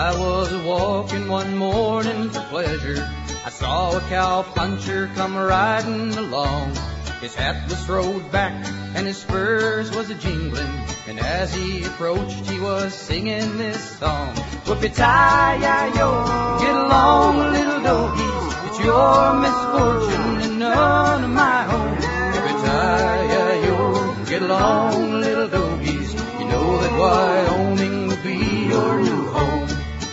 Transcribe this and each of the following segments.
I was walking one morning for pleasure. I saw a cowpuncher come riding along. His hat was throwed back and his spurs was a-jingling, and as he approached he was singing this song. Whoopie-tie-yi-yo, get along, little doggies, it's your misfortune and none of my own. Whoopie-tie-yi-yo, get along, little doggies, you know that Wyoming will be your new home.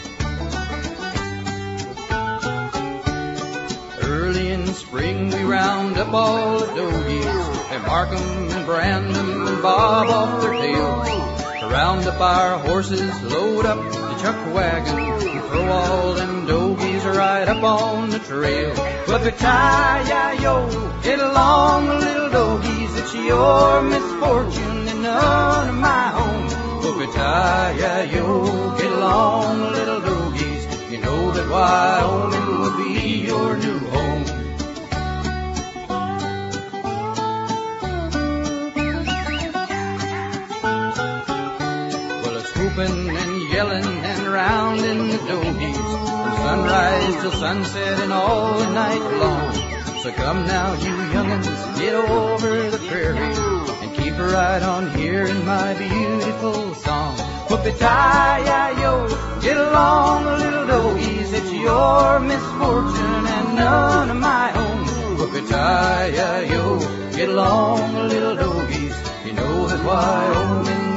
Early in spring we round up all the dogies and mark 'em and brand 'em and bob off their tails. To round up our horses, load up the chuck wagon, and throw all them dogies right up on the trail. Whoopie-tie-yi-yo, get along, little dogies, it's your misfortune and none of my own. Whoopie-tie-yi-yo, get along, little dogies, you know that Wyoming will be your new home. Well, it's whooping and yelling and rounding the dogies from sunrise till sunset and all the night long. So come now, you young'uns, get over the prairie and keep right on hearing my beautiful song. Whoopie-tie-yi-yo, get along, little dogies, it's your misfortune and none of my own. Whoopie-tie-yi-yo, get along, little dogies, you know that Wyoming